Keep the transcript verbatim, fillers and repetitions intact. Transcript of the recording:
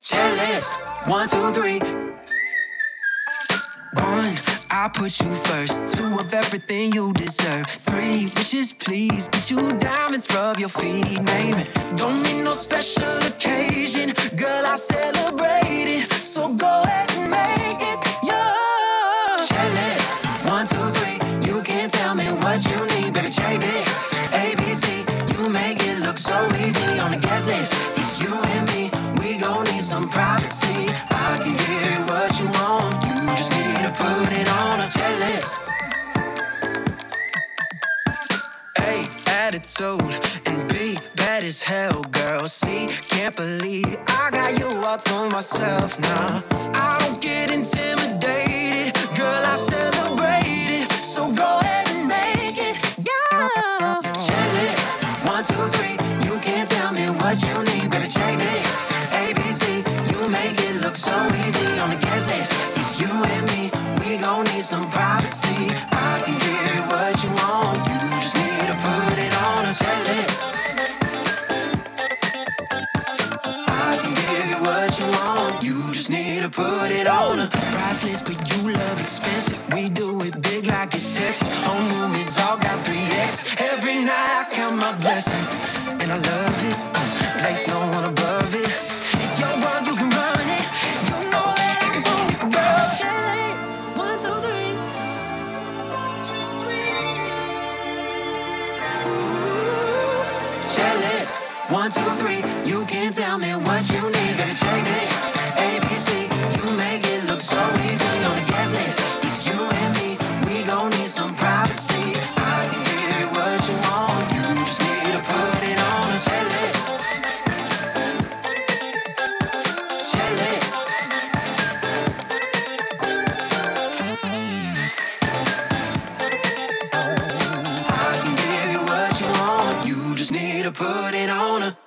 Checklist, one, two, three. One, I put you first. Two of everything you deserve. Three, wishes please. Get you diamonds, rub your feet. Name it. Don't need no special occasion. Girl, I celebrate it. So go ahead and make it yours. Checklist, one, two, three. You can tell me what you need, baby. Check this. A, B, C. You make it look so easy on the guest list. It's you and me. We gon' need some privacy. I can give you what you want. You just need to put it on a checklist. A, attitude, and B, bad as hell, girl. C, can't believe I got you all to myself now. I don't get intimidated, girl, I celebrate it. So go ahead and make it, yeah. Checklist, one, two, three. You can't tell me what you need, baby, check this. A, B, C, you make it look so easy on the guest list. It's you and me, we gon' need some privacy. I can give you what you want, you just need to put it on a checklist. I can give you what you want, you just need to put it on a priceless, but you love expensive. We do it big like it's Texas. Home movies all got three X. Every night I count my blessings, and I love it. Uh, place no one above it. It's your world, you can run it. You know that I want it, girl. Checklist, one, two, three. One, two, three. Ooh. Checklist, one, two, three. You can tell me what you need, baby. Check this. A, B, C. You make it look so easy on the guest list. It's you and me. We gon' need some privacy. I can give you what you want. You just need to put it on a checklist. Checklist. I can give you what you want. You just need to put it on a